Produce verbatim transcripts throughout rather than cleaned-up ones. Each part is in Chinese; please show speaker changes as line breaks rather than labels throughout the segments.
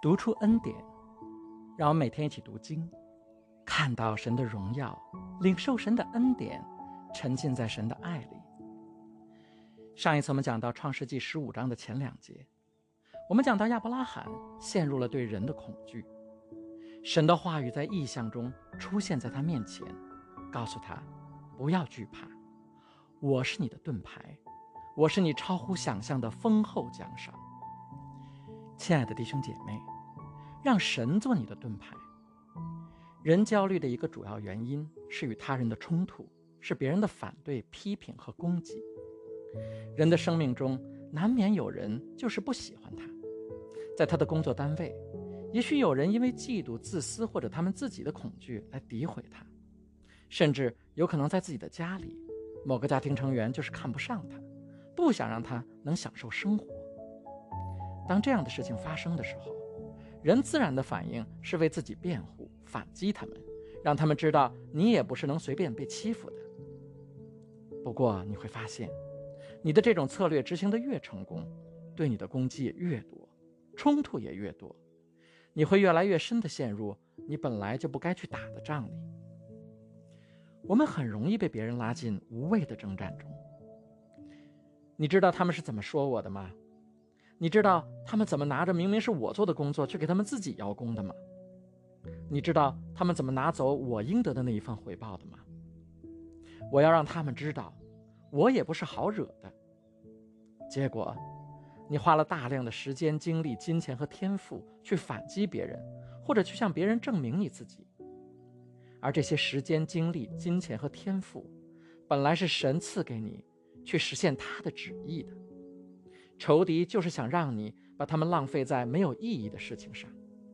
读出恩典，让我们每天一起读经，看到神的荣耀，领受神的恩典，沉浸在神的爱里。上一次我们讲到创世纪十五章的前两节，我们讲到亚伯拉罕陷入了对人的恐惧，神的话语在异象中出现在他面前，告诉他不要惧怕，我是你的盾牌，我是你超乎想象的丰厚奖赏。亲爱的弟兄姐妹，让神做你的盾牌。人焦虑的一个主要原因是与他人的冲突，是别人的反对、批评和攻击。人的生命中难免有人就是不喜欢他，在他的工作单位，也许有人因为嫉妒、自私或者他们自己的恐惧来诋毁他，甚至有可能在自己的家里，某个家庭成员就是看不上他，不想让他能享受生活。当这样的事情发生的时候，人自然的反应是为自己辩护，反击他们，让他们知道你也不是能随便被欺负的。不过你会发现，你的这种策略执行得越成功，对你的攻击也越多，冲突也越多，你会越来越深地陷入你本来就不该去打的仗里。我们很容易被别人拉进无谓的征战中。你知道他们是怎么说我的吗？你知道他们怎么拿着明明是我做的工作去给他们自己邀功的吗？你知道他们怎么拿走我应得的那一份回报的吗？我要让他们知道，我也不是好惹的。结果你花了大量的时间、精力、金钱和天赋去反击别人，或者去向别人证明你自己。而这些时间、精力、金钱和天赋本来是神赐给你去实现他的旨意的，仇敌就是想让你把它们浪费在没有意义的事情上。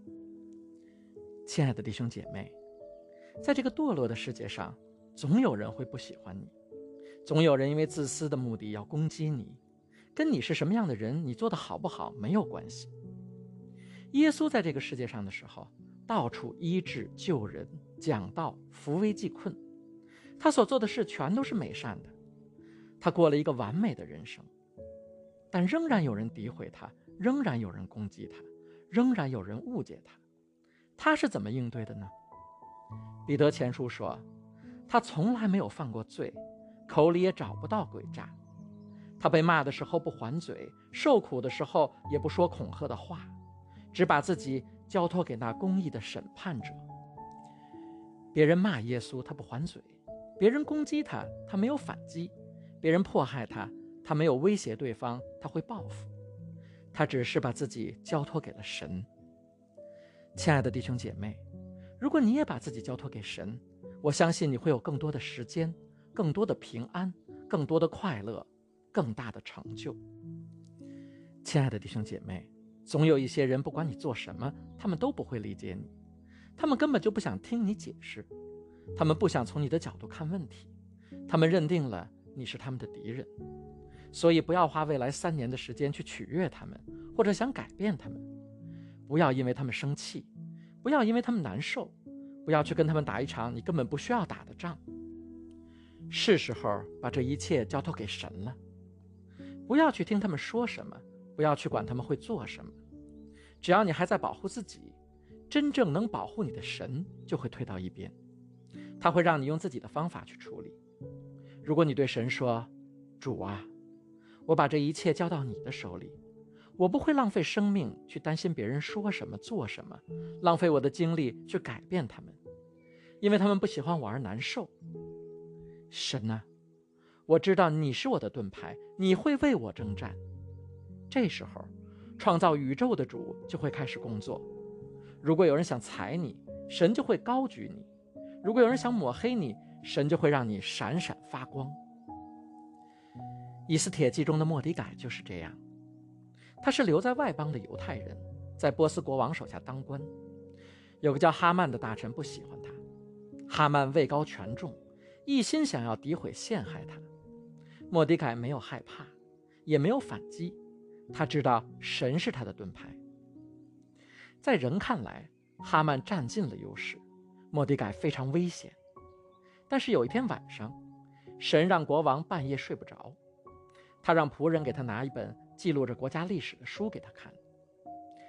亲爱的弟兄姐妹，在这个堕落的世界上，总有人会不喜欢你，总有人因为自私的目的要攻击你，跟你是什么样的人，你做得好不好没有关系。耶稣在这个世界上的时候，到处医治、救人、讲道、扶危济困，他所做的事全都是美善的，他过了一个完美的人生。但仍然有人诋毁他，仍然有人攻击他，仍然有人误解他。他是怎么应对的呢？彼得前书说，他从来没有犯过罪，口里也找不到诡诈。他被骂的时候不还嘴，受苦的时候也不说恐吓的话，只把自己交托给那公义的审判者。别人骂耶稣，他不还嘴；别人攻击他，他没有反击；别人迫害他，他没有威胁对方他会报复，他只是把自己交托给了神。亲爱的弟兄姐妹，如果你也把自己交托给神，我相信你会有更多的时间，更多的平安，更多的快乐，更大的成就。亲爱的弟兄姐妹，总有一些人不管你做什么，他们都不会理解你，他们根本就不想听你解释，他们不想从你的角度看问题，他们认定了你是他们的敌人。所以不要花未来三年的时间去取悦他们，或者想改变他们。不要因为他们生气，不要因为他们难受，不要去跟他们打一场你根本不需要打的仗。是时候把这一切交托给神了。不要去听他们说什么，不要去管他们会做什么。只要你还在保护自己，真正能保护你的神就会退到一边，他会让你用自己的方法去处理。如果你对神说，主啊，我把这一切交到你的手里，我不会浪费生命去担心别人说什么做什么，浪费我的精力去改变他们，因为他们不喜欢我而难受。神啊，我知道你是我的盾牌，你会为我征战。这时候创造宇宙的主就会开始工作。如果有人想踩你，神就会高举你；如果有人想抹黑你，神就会让你闪闪发光。以斯帖记中的末底改就是这样，他是留在外邦的犹太人，在波斯国王手下当官。有个叫哈曼的大臣不喜欢他，哈曼位高权重，一心想要诋毁陷害他。末底改没有害怕，也没有反击，他知道神是他的盾牌。在人看来，哈曼占尽了优势，末底改非常危险。但是有一天晚上，神让国王半夜睡不着，他让仆人给他拿一本记录着国家历史的书给他看。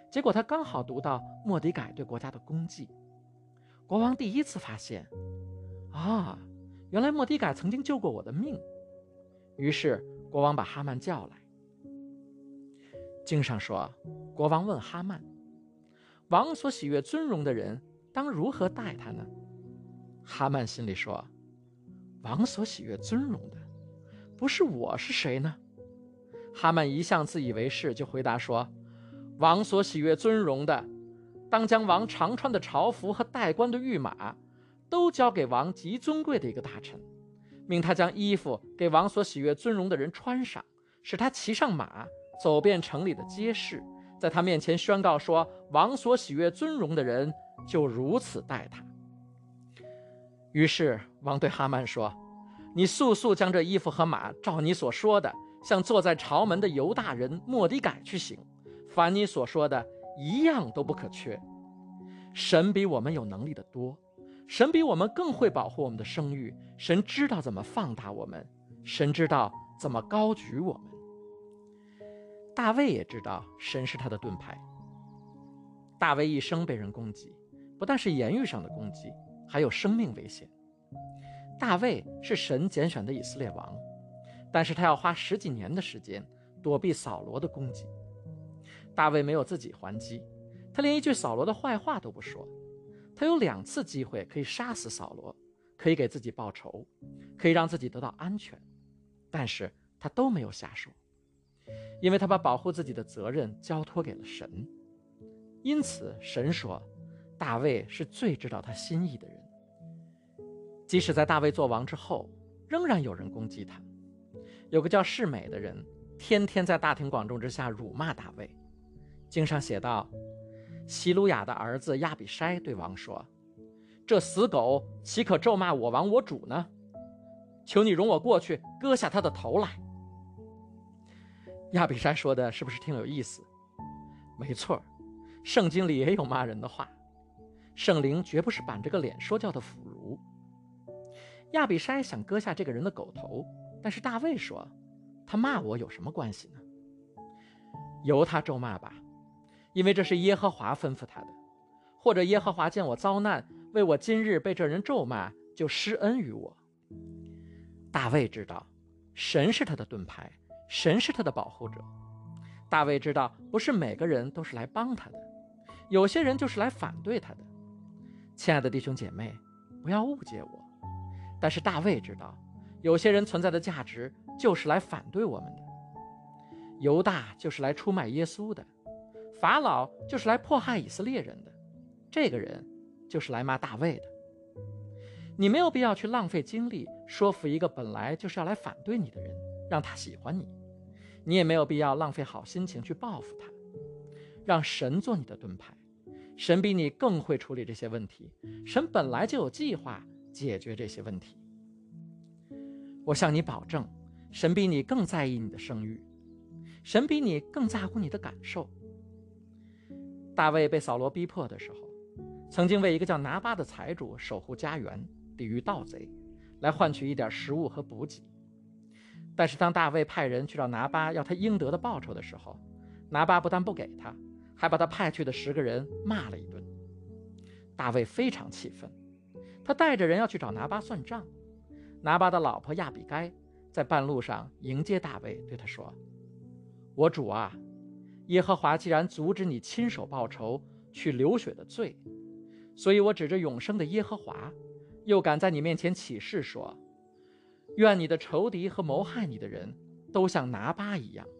结果他刚好读到末底改对国家的功绩。国王第一次发现，啊，原来末底改曾经救过我的命。于是国王把哈曼叫来。经上说，国王问哈曼，王所喜悦尊荣的人当如何待他呢？哈曼心里说，王所喜悦尊荣的不是我是谁呢？哈曼一向自以为是，就回答说，王所喜悦尊荣的，当将王常穿的朝服和戴冠的御马都交给王极尊贵的一个大臣，命他将衣服给王所喜悦尊荣的人穿上，使他骑上马，走遍城里的街市，在他面前宣告说，王所喜悦尊荣的人就如此待他。于是王对哈曼说，你速速将这衣服和马照你所说的，向坐在朝门的犹大人末底改去行，凡你所说的一样都不可缺。神比我们有能力的多，神比我们更会保护我们的声誉，神知道怎么放大我们，神知道怎么高举我们。大卫也知道神是他的盾牌。大卫一生被人攻击，不但是言语上的攻击，还有生命危险。大卫是神拣选的以色列王，但是他要花十几年的时间躲避扫罗的攻击。大卫没有自己还击，他连一句扫罗的坏话都不说。他有两次机会可以杀死扫罗，可以给自己报仇，可以让自己得到安全，但是他都没有下手，因为他把保护自己的责任交托给了神。因此神说，大卫是最知道他心意的人。即使在大卫做王之后，仍然有人攻击他。有个叫示每的人，天天在大庭广众之下辱骂大卫。经上写道，希鲁雅的儿子亚比筛对王说，这死狗岂可咒骂我王我主呢？求你容我过去割下他的头来。亚比筛说的是不是挺有意思？没错，圣经里也有骂人的话，圣灵绝不是板着个脸说教的腐儒。亚比筛想割下这个人的狗头，但是大卫说，他骂我有什么关系呢？由他咒骂吧，因为这是耶和华吩咐他的，或者耶和华见我遭难，为我今日被这人咒骂，就施恩于我。大卫知道神是他的盾牌，神是他的保护者。大卫知道不是每个人都是来帮他的，有些人就是来反对他的。亲爱的弟兄姐妹，不要误解我，但是大卫知道有些人存在的价值就是来反对我们的。犹大就是来出卖耶稣的，法老就是来迫害以色列人的，这个人就是来骂大卫的。你没有必要去浪费精力说服一个本来就是要来反对你的人，让他喜欢你。你也没有必要浪费好心情去报复他。让神做你的盾牌，神比你更会处理这些问题，神本来就有计划解决这些问题。我向你保证，神比你更在意你的声誉，神比你更在乎你的感受。大卫被扫罗逼迫的时候，曾经为一个叫拿巴的财主守护家园，抵御盗贼，来换取一点食物和补给。但是当大卫派人去找拿巴要他应得的报酬的时候，拿巴不但不给他，还把他派去的十个人骂了一顿。大卫非常气愤，他带着人要去找拿巴算账。拿巴的老婆亚比该在半路上迎接大卫，对他说，我主啊，耶和华既然阻止你亲手报仇去流血的罪，所以我指着永生的耶和华，又敢在你面前起誓说，愿你的仇敌和谋害你的人都像拿巴一样。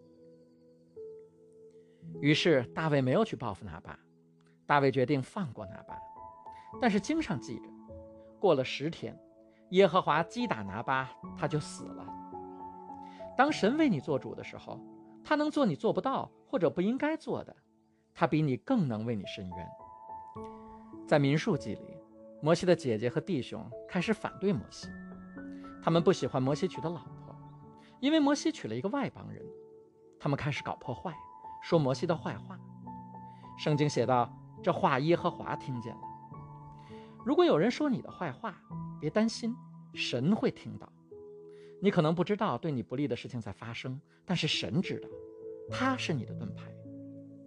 于是大卫没有去报复拿巴，大卫决定放过拿巴。但是经上记着，过了十天，耶和华击打拿巴，他就死了。当神为你做主的时候，他能做你做不到或者不应该做的，他比你更能为你伸冤。在民数记里，摩西的姐姐和弟兄开始反对摩西，他们不喜欢摩西娶的老婆，因为摩西娶了一个外邦人。他们开始搞破坏，说摩西的坏话。圣经写道，这话耶和华听见了。如果有人说你的坏话，别担心，神会听到。你可能不知道对你不利的事情在发生，但是神知道，他是你的盾牌。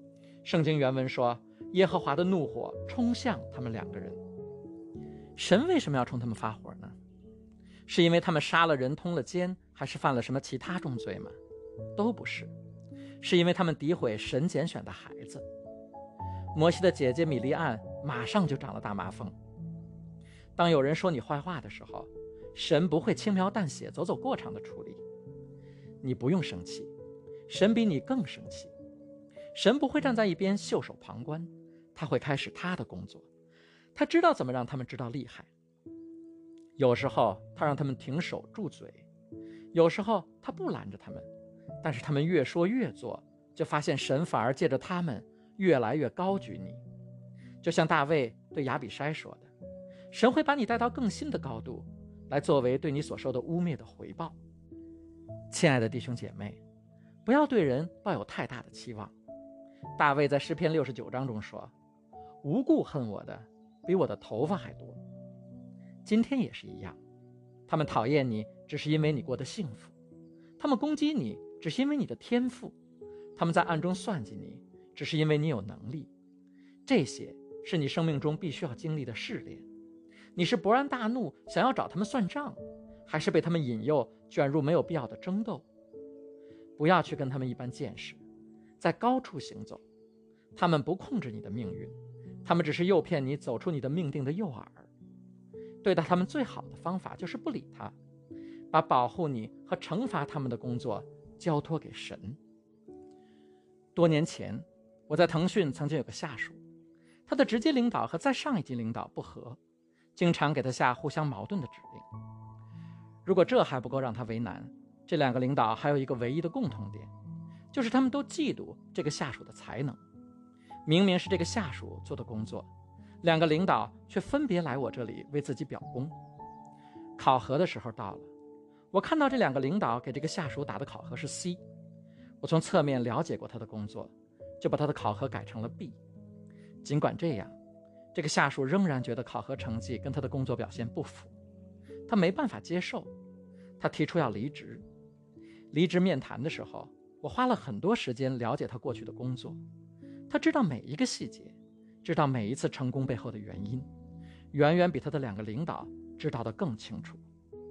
圣经原文说，耶和华的怒火冲向他们两个人。神为什么要冲他们发火呢？是因为他们杀了人，通了奸，还是犯了什么其他重罪吗？都不是，是因为他们诋毁神拣选的孩子。摩西的姐姐米利暗马上就长了大麻风。当有人说你坏话的时候，神不会轻描淡写、走走过场的处理。你不用生气，神比你更生气。神不会站在一边袖手旁观，他会开始他的工作。他知道怎么让他们知道厉害。有时候他让他们停手住嘴，有时候他不拦着他们，但是他们越说越做，就发现神反而借着他们越来越高举你。就像大卫对亚比筛说的，神会把你带到更新的高度，来作为对你所受的污蔑的回报。亲爱的弟兄姐妹，不要对人抱有太大的期望。大卫在诗篇六十九章中说，无故恨我的比我的头发还多。今天也是一样，他们讨厌你只是因为你过得幸福，他们攻击你只是因为你的天赋，他们在暗中算计你只是因为你有能力。这些是你生命中必须要经历的试炼。你是勃然大怒想要找他们算账，还是被他们引诱卷入没有必要的争斗？不要去跟他们一般见识，在高处行走。他们不控制你的命运，他们只是诱骗你走出你的命定的诱饵。对待他们最好的方法就是不理他，把保护你和惩罚他们的工作交托给神。多年前，我在腾讯曾经有个下属，他的直接领导和再上一级领导不和，经常给他下互相矛盾的指令。如果这还不够让他为难，这两个领导还有一个唯一的共同点，就是他们都嫉妒这个下属的才能。明明是这个下属做的工作，两个领导却分别来我这里为自己表功。考核的时候到了，我看到这两个领导给这个下属打的考核是 C， 我从侧面了解过他的工作，就把他的考核改成了 B。 尽管这样，这个下属仍然觉得考核成绩跟他的工作表现不符，他没办法接受，他提出要离职。离职面谈的时候，我花了很多时间了解他过去的工作，他知道每一个细节，知道每一次成功背后的原因，远远比他的两个领导知道的更清楚。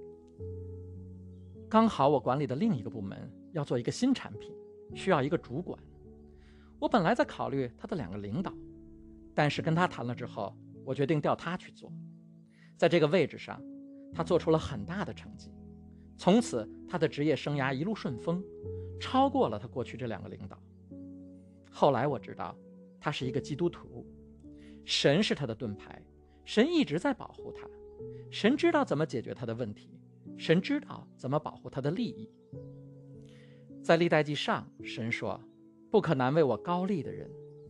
刚好我管理的另一个部门要做一个新产品，需要一个主管。我本来在考虑他的两个领导，但是跟他谈了之后，我决定调他去做。在这个位置上，他做出了很大的成绩，从此他的职业生涯一路顺风，超过了他过去这两个领导。后来我知道他是一个基督徒，神是他的盾牌，神一直在保护他，神知道怎么解决他的问题，神知道怎么保护他的利益。在历代记上，神说，不可难为我膏立的人。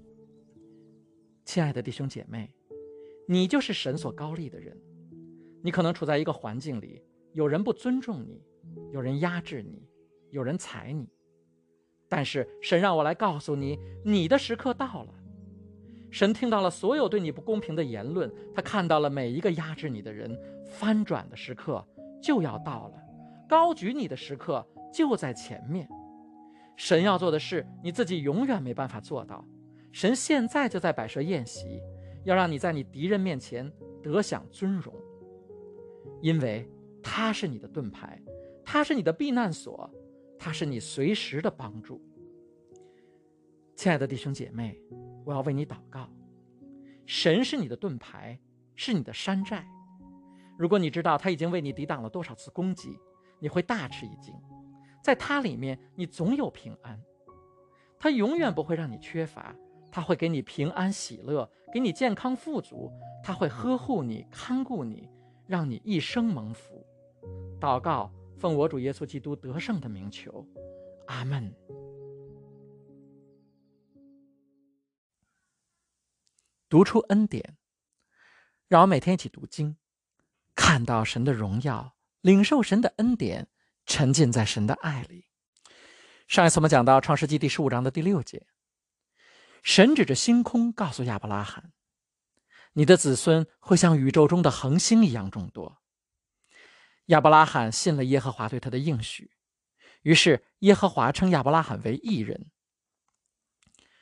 亲爱的弟兄姐妹，你就是神所膏立的人。你可能处在一个环境里，有人不尊重你，有人压制你，有人踩你，但是神让我来告诉你，你的时刻到了。神听到了所有对你不公平的言论，他看到了每一个压制你的人，翻转的时刻就要到了，高举你的时刻就在前面。神要做的事，你自己永远没办法做到。神现在就在摆设宴席，要让你在你敌人面前得享尊荣，因为他是你的盾牌，他是你的避难所，他是你随时的帮助。亲爱的弟兄姐妹，我要为你祷告。神是你的盾牌，是你的山寨。如果你知道他已经为你抵挡了多少次攻击，你会大吃一惊。在他里面，你总有平安。他永远不会让你缺乏，他会给你平安喜乐，给你健康富足，他会呵护你，看顾你，让你一生蒙福。祷告，奉我主耶稣基督得胜的名求，阿们。读出恩典，让我每天一起读经，看到神的荣耀，领受神的恩典，沉浸在神的爱里。上一次我们讲到创世纪第十五章的第六节，神指着星空告诉亚伯拉罕，你的子孙会像宇宙中的恒星一样众多。亚伯拉罕信了耶和华对他的应许，于是耶和华称亚伯拉罕为义人。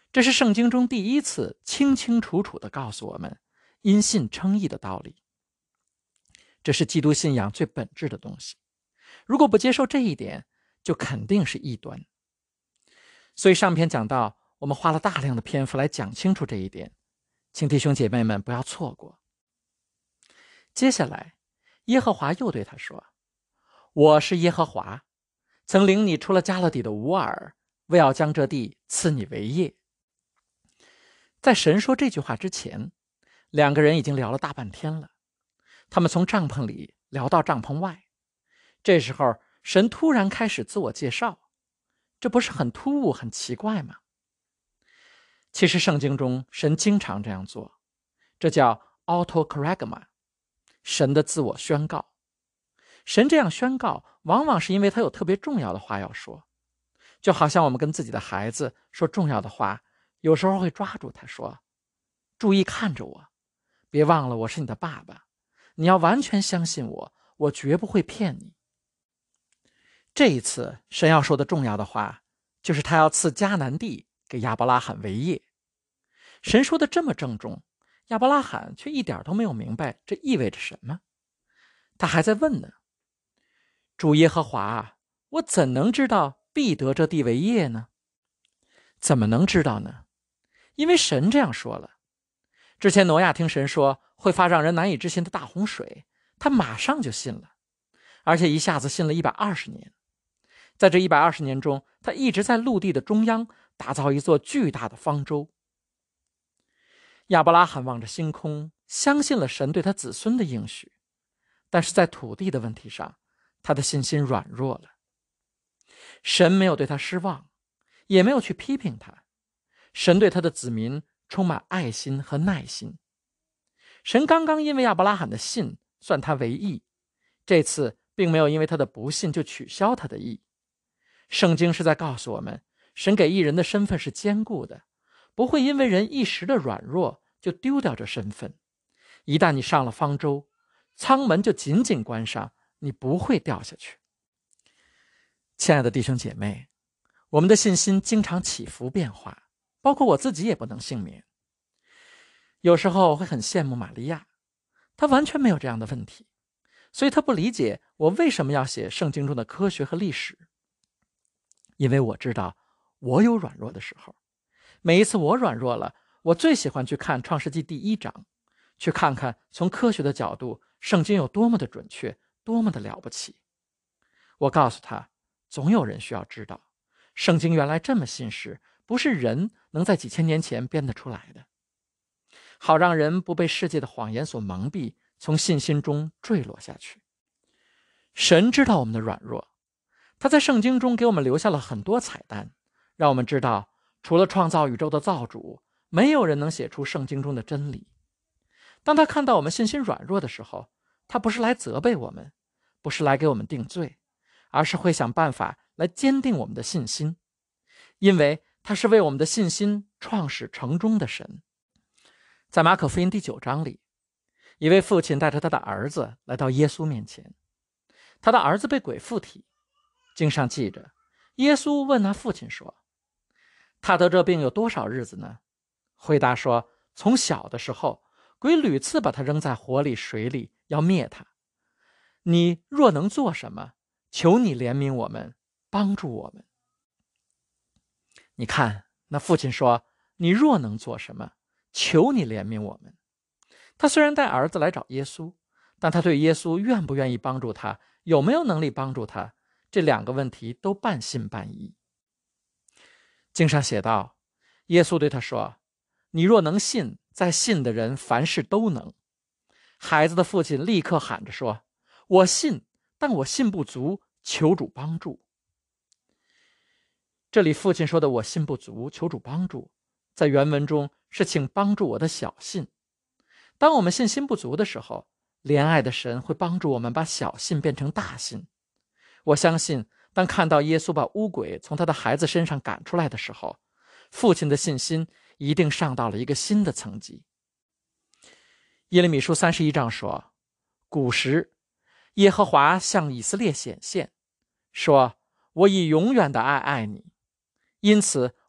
这是圣经中第一次清清楚楚地告诉我们因信称义的道理。这是基督信仰最本质的东西，如果不接受这一点，就肯定是异端。所以上篇讲到，我们花了大量的篇幅来讲清楚这一点，请弟兄姐妹们不要错过。接下来，耶和华又对他说：我是耶和华，曾领你出了加勒底的乌尔，为要将这地赐你为业。在神说这句话之前，两个人已经聊了大半天了。他们从帐篷里聊到帐篷外，这时候神突然开始自我介绍，这不是很突兀很奇怪吗？其实圣经中神经常这样做，这叫 autocorregma， 神的自我宣告。神这样宣告往往是因为他有特别重要的话要说，就好像我们跟自己的孩子说重要的话，有时候会抓住他说：注意看着我，别忘了我是你的爸爸，你要完全相信我，我绝不会骗你。这一次神要说的重要的话，就是他要赐迦南地给亚伯拉罕为业。神说的这么郑重，亚伯拉罕却一点都没有明白这意味着什么。他还在问呢：主耶和华，我怎能知道必得这地为业呢？怎么能知道呢？因为神这样说了。之前挪亚听神说会发让人难以置信的大洪水，他马上就信了，而且一下子信了一百二十年。在这一百二十年中，他一直在陆地的中央打造一座巨大的方舟。亚伯拉罕望着星空，相信了神对他子孙的应许，但是在土地的问题上，他的信心软弱了。神没有对他失望，也没有去批评他。神对他的子民充满爱心和耐心。神刚刚因为亚伯拉罕的信算他为义，这次并没有因为他的不信就取消他的义。圣经是在告诉我们，神给义人的身份是坚固的，不会因为人一时的软弱就丢掉这身份。一旦你上了方舟，舱门就紧紧关上，你不会掉下去。亲爱的弟兄姐妹，我们的信心经常起伏变化，包括我自己也不能幸免。有时候会很羡慕玛利亚，她完全没有这样的问题，所以她不理解我为什么要写圣经中的科学和历史。因为我知道我有软弱的时候，每一次我软弱了，我最喜欢去看创世纪第一章，去看看从科学的角度圣经有多么的准确，多么的了不起。我告诉他，总有人需要知道圣经原来这么信实，不是人能在几千年前编得出来的，好让人不被世界的谎言所蒙蔽，从信心中坠落下去。神知道我们的软弱，他在圣经中给我们留下了很多彩蛋，让我们知道除了创造宇宙的造主，没有人能写出圣经中的真理。当他看到我们信心软弱的时候，他不是来责备我们，不是来给我们定罪，而是会想办法来坚定我们的信心，因为他是为我们的信心创始成终的神。在马可福音第九章里，一位父亲带着他的儿子来到耶稣面前，他的儿子被鬼附体。经上记着，耶稣问他父亲说：他得这病有多少日子呢？回答说：从小的时候，鬼屡次把他扔在火里水里，要灭他。你若能做什么，求你怜悯我们，帮助我们。你看，那父亲说：你若能做什么，求你怜悯我们。他虽然带儿子来找耶稣，但他对耶稣愿不愿意帮助他，有没有能力帮助他，这两个问题都半信半疑。经上写道，耶稣对他说：你若能信，在信的人凡事都能。孩子的父亲立刻喊着说：我信，但我信不足，求主帮助。这里父亲说的我信不足，求主帮助，在原文中是请帮助我的小信。当我们信心不足的时候，怜爱的神会帮助我们把小信变成大信。我相信当看到耶稣把污鬼从他的孩子身上赶出来的时候，父亲的信心一定上到了一个新的层级。耶利米书三十一章说：古时耶和华向以色列显现，说：我以永远的爱爱你，因此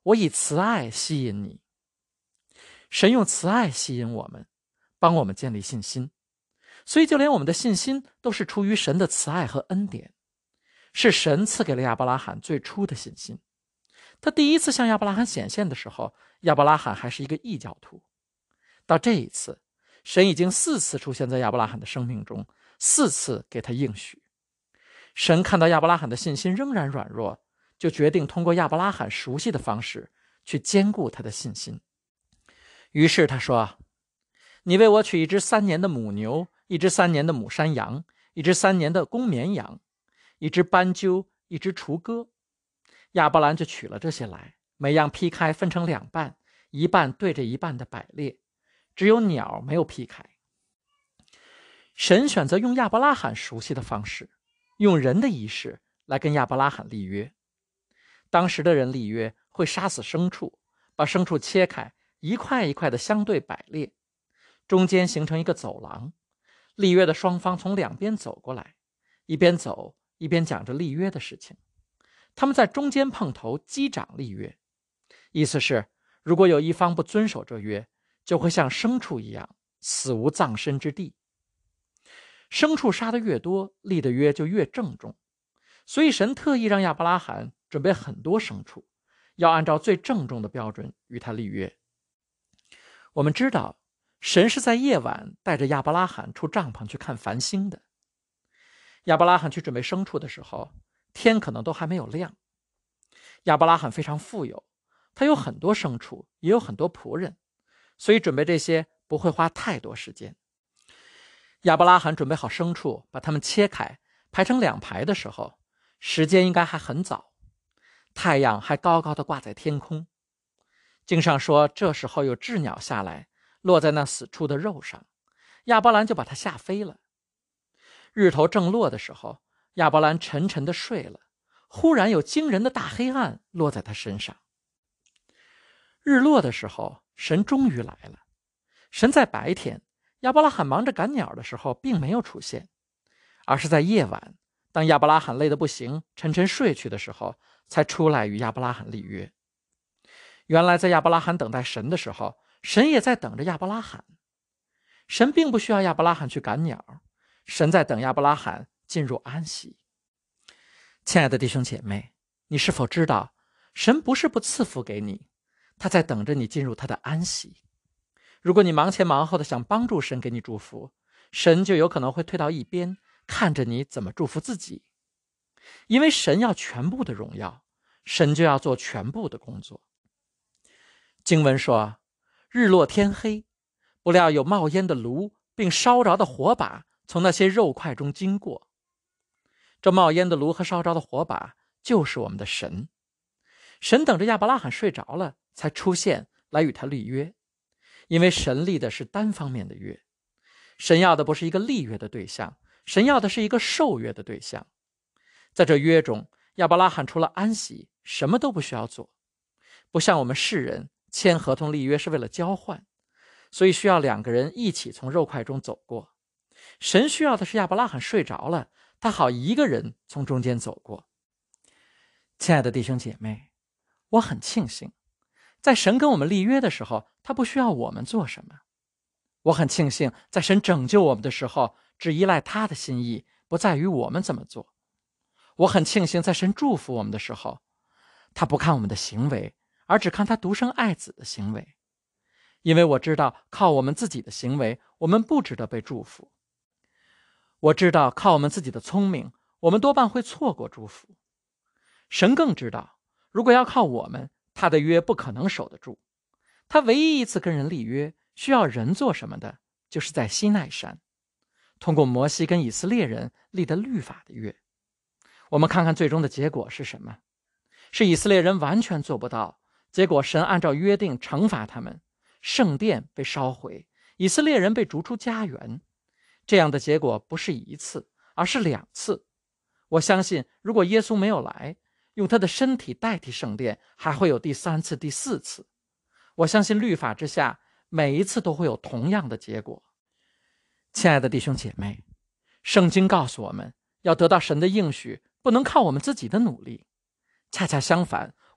我以慈爱吸引你。神用慈爱吸引我们，帮我们建立信心。所以就连我们的信心都是出于神的慈爱和恩典，是神赐给了亚伯拉罕最初的信心。他第一次向亚伯拉罕显现的时候，亚伯拉罕还是一个异教徒。到这一次，神已经四次出现在亚伯拉罕的生命中，四次给他应许。神看到亚伯拉罕的信心仍然软弱，就决定通过亚伯拉罕熟悉的方式去兼顾他的信心。于是他说，你为我取一只三年的母牛，一只三年的母山羊，一只三年的公绵羊，一只斑鸠，一只雏鸽。亚伯兰就取了这些来，每样劈开分成两半，一半对着一半的摆列，只有鸟没有劈开。神选择用亚伯拉罕熟悉的方式，用人的仪式来跟亚伯拉罕立约。当时的人立约会杀死牲畜，把牲畜切开，一块一块的相对摆列，中间形成一个走廊。立约的双方从两边走过来，一边走一边讲着立约的事情。他们在中间碰头击掌立约，意思是如果有一方不遵守这约，就会像牲畜一样死无葬身之地。牲畜杀得越多，立的约就越郑重，所以神特意让亚伯拉罕准备很多牲畜，要按照最郑重的标准与他立约。我们知道神是在夜晚带着亚伯拉罕出帐篷去看繁星的。亚伯拉罕去准备牲畜的时候，天可能都还没有亮。亚伯拉罕非常富有，他有很多牲畜，也有很多仆人，所以准备这些不会花太多时间。亚伯拉罕准备好牲畜，把它们切开，排成两排的时候，时间应该还很早，太阳还高高的挂在天空。经上说，这时候有鸷鸟下来，落在那死处的肉上，亚伯兰就把它吓飞了。日头正落的时候，亚伯兰沉沉地睡了，忽然有惊人的大黑暗落在他身上。日落的时候，神终于来了。神在白天，亚伯拉罕忙着赶鸟的时候并没有出现，而是在夜晚，当亚伯拉罕累得不行，沉沉睡去的时候，才出来与亚伯拉罕立约。原来在亚伯拉罕等待神的时候，神也在等着亚伯拉罕。神并不需要亚伯拉罕去赶鸟，神在等亚伯拉罕进入安息。亲爱的弟兄姐妹，你是否知道，神不是不赐福给你，他在等着你进入他的安息。如果你忙前忙后的想帮助神给你祝福，神就有可能会退到一边，看着你怎么祝福自己。因为神要全部的荣耀，神就要做全部的工作。经文说，日落天黑，不料有冒烟的炉并烧着的火把从那些肉块中经过。这冒烟的炉和烧着的火把就是我们的神。神等着亚伯拉罕睡着了才出现来与他立约，因为神立的是单方面的约。神要的不是一个立约的对象，神要的是一个受约的对象。在这约中，亚伯拉罕除了安息什么都不需要做，不像我们世人签合同立约是为了交换，所以需要两个人一起从肉块中走过。神需要的是亚伯拉罕睡着了，他好一个人从中间走过。亲爱的弟兄姐妹，我很庆幸，在神跟我们立约的时候，他不需要我们做什么。我很庆幸，在神拯救我们的时候，只依赖他的心意，不在于我们怎么做。我很庆幸，在神祝福我们的时候，他不看我们的行为，而只看他独生爱子的行为。因为我知道，靠我们自己的行为，我们不值得被祝福。我知道，靠我们自己的聪明，我们多半会错过祝福。神更知道，如果要靠我们，他的约不可能守得住。他唯一一次跟人立约，需要人做什么的，就是在西奈山，通过摩西跟以色列人立的律法的约。我们看看最终的结果是什么？是以色列人完全做不到，结果神按照约定惩罚他们，圣殿被烧毁，以色列人被逐出家园。这样的结果不是一次，而是两次。我相信，如果耶稣没有来，用他的身体代替圣殿，还会有第三次、第四次。我相信律法之下，每一次都会有同样的结果。亲爱的弟兄姐妹，圣经告诉我们，要得到神的应许，不能靠我们自己的努力。恰恰相反，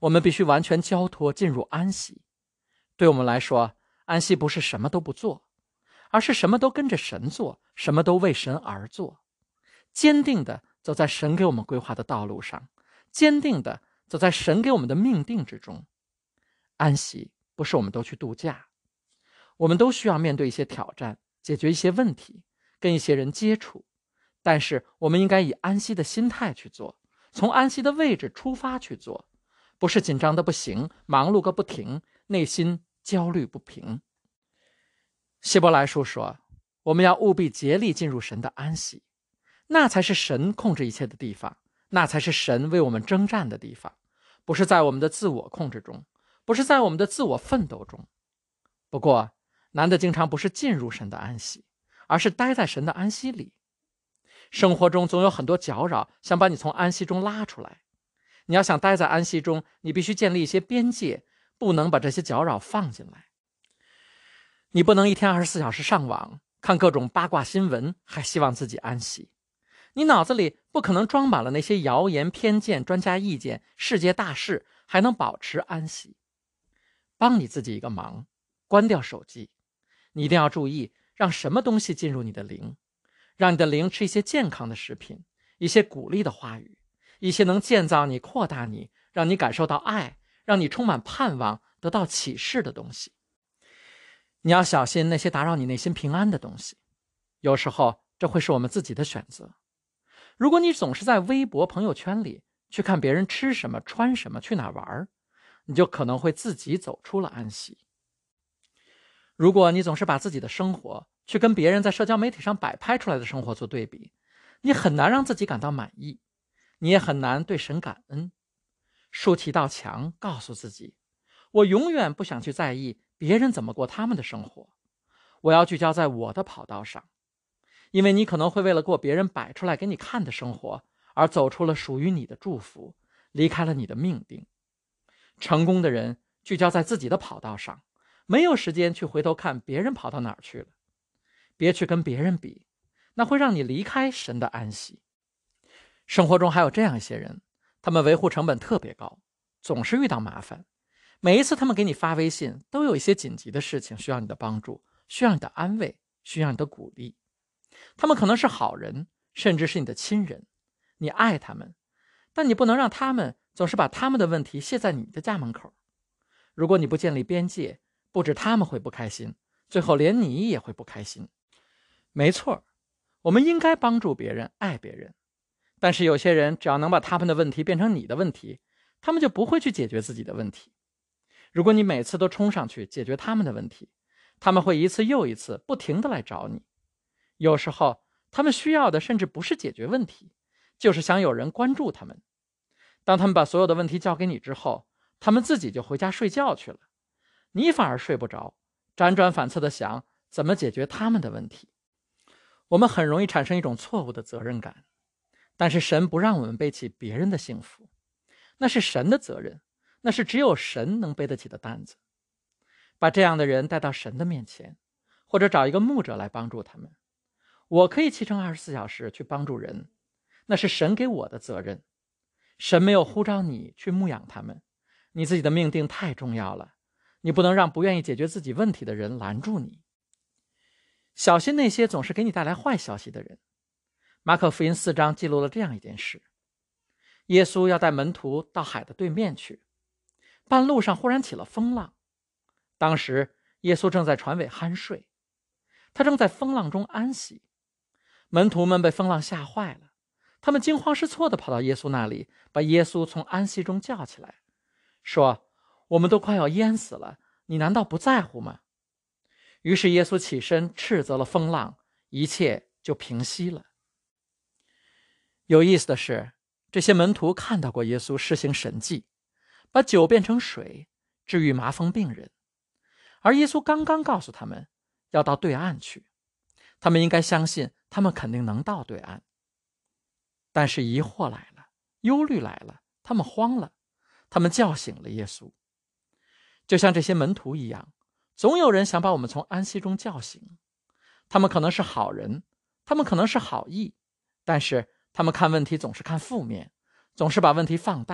我们必须完全交托，进入安息。对我们来说，安息不是什么都不做，而是什么都跟着神做，什么都为神而做，坚定地走在神给我们规划的道路上，坚定地走在神给我们的命定之中。安息不是我们都去度假，我们都需要面对一些挑战，解决一些问题，跟一些人接触，但是我们应该以安息的心态去做，从安息的位置出发去做，不是紧张的不行，忙碌个不停，内心焦虑不平。希伯来书说，我们要务必竭力进入神的安息，那才是神控制一切的地方，那才是神为我们征战的地方，不是在我们的自我控制中，不是在我们的自我奋斗中。不过难的经常不是进入神的安息，而是待在神的安息里。生活中总有很多搅扰，想把你从安息中拉出来。你要想待在安息中，你必须建立一些边界，不能把这些搅扰放进来。你不能一天二十四小时上网，看各种八卦新闻，还希望自己安息。你脑子里不可能装满了那些谣言、偏见、专家意见、世界大事，还能保持安息。帮你自己一个忙，关掉手机。你一定要注意，让什么东西进入你的灵，让你的灵吃一些健康的食品，一些鼓励的话语，一些能建造你、扩大你，让你感受到爱，让你充满盼望，得到启示的东西。你要小心那些打扰你内心平安的东西，有时候这会是我们自己的选择。如果你总是在微博朋友圈里去看别人吃什么穿什么去哪玩，你就可能会自己走出了安息。如果你总是把自己的生活去跟别人在社交媒体上摆拍出来的生活做对比，你很难让自己感到满意，你也很难对神感恩。竖起一道墙，告诉自己，我永远不想去在意别人怎么过他们的生活，我要聚焦在我的跑道上。因为你可能会为了过别人摆出来给你看的生活，而走出了属于你的祝福，离开了你的命定。成功的人聚焦在自己的跑道上，没有时间去回头看别人跑到哪儿去了。别去跟别人比，那会让你离开神的安息。生活中还有这样一些人，他们维护成本特别高，总是遇到麻烦。每一次他们给你发微信，都有一些紧急的事情需要你的帮助，需要你的安慰，需要你的鼓励。他们可能是好人，甚至是你的亲人，你爱他们，但你不能让他们总是把他们的问题卸在你的家门口。如果你不建立边界，不止他们会不开心，最后连你也会不开心。没错，我们应该帮助别人，爱别人，但是有些人只要能把他们的问题变成你的问题，他们就不会去解决自己的问题。如果你每次都冲上去解决他们的问题，他们会一次又一次不停地来找你。有时候他们需要的甚至不是解决问题，就是想有人关注他们。当他们把所有的问题交给你之后，他们自己就回家睡觉去了，你反而睡不着，辗转反侧地想怎么解决他们的问题。我们很容易产生一种错误的责任感，但是神不让我们背起别人的幸福，那是神的责任，那是只有神能背得起的担子。把这样的人带到神的面前，或者找一个牧者来帮助他们。我可以七乘二十四小时去帮助人，那是神给我的责任。神没有呼召你去牧养他们，你自己的命定太重要了，你不能让不愿意解决自己问题的人拦住你。小心那些总是给你带来坏消息的人。马可福音四章记录了这样一件事：耶稣要带门徒到海的对面去，半路上忽然起了风浪。当时耶稣正在船尾酣睡，他正在风浪中安息。门徒们被风浪吓坏了，他们惊慌失措地跑到耶稣那里，把耶稣从安息中叫起来，说：我们都快要淹死了，你难道不在乎吗？于是耶稣起身斥责了风浪，一切就平息了。有意思的是，这些门徒看到过耶稣施行神迹，把酒变成水，治愈麻风病人。而耶稣刚刚告诉他们要到对岸去，他们应该相信他们肯定能到对岸。但是疑惑来了，忧虑来了，他们慌了，他们叫醒了耶稣。就像这些门徒一样，总有人想把我们从安息中叫醒。他们可能是好人，他们可能是好意，但是他们看问题总是看负面，总是把问题放大，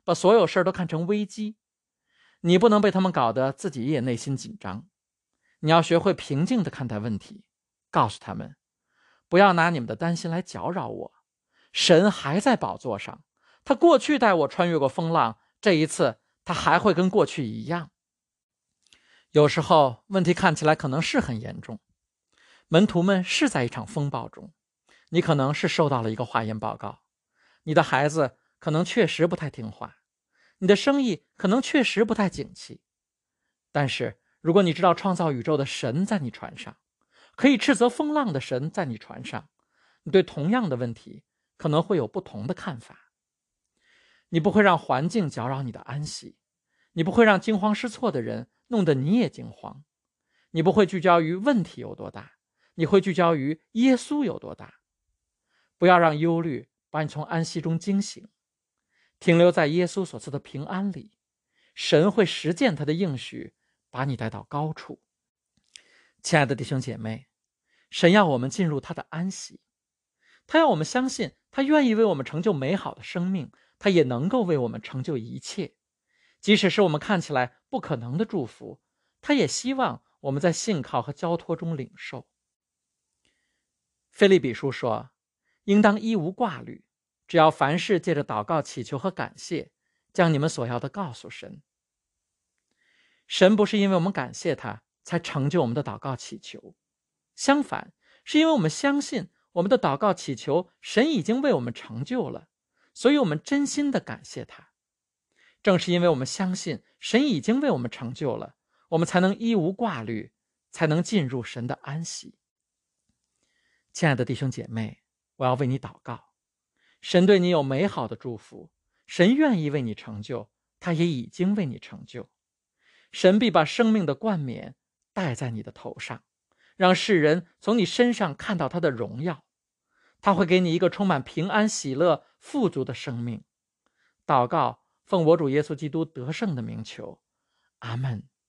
把所有事儿都看成危机。你不能被他们搞得自己也内心紧张。你要学会平静地看待问题，告诉他们，不要拿你们的担心来搅扰我。神还在宝座上，他过去带我穿越过风浪，这一次他还会跟过去一样。有时候问题看起来可能是很严重，门徒们是在一场风暴中，你可能是收到了一个化验报告，你的孩子可能确实不太听话，你的生意可能确实不太景气。但是如果你知道创造宇宙的神在你船上，可以斥责风浪的神在你船上，你对同样的问题可能会有不同的看法。你不会让环境搅扰你的安息，你不会让惊慌失措的人弄得你也惊慌，你不会聚焦于问题有多大，你会聚焦于耶稣有多大。不要让忧虑把你从安息中惊醒，停留在耶稣所赐的平安里，神会实践他的应许，把你带到高处。亲爱的弟兄姐妹，神要我们进入他的安息，他要我们相信他愿意为我们成就美好的生命，他也能够为我们成就一切，即使是我们看起来不可能的祝福，他也希望我们在信靠和交托中领受。腓立比书说，应当一无挂虑，只要凡事借着祷告祈求和感谢，将你们所要的告诉神。神不是因为我们感谢他才成就我们的祷告祈求，相反，是因为我们相信我们的祷告祈求神已经为我们成就了，所以我们真心的感谢他。正是因为我们相信神已经为我们成就了，我们才能一无挂虑，才能进入神的安息。亲爱的弟兄姐妹，我要为你祷告，神对你有美好的祝福，神愿意为你成就，他也已经为你成就。神必把生命的冠冕戴在你的头上，让世人从你身上看到他的荣耀。他会给你一个充满平安、喜乐、富足的生命。祷告，奉我主耶稣基督得胜的名求，阿们。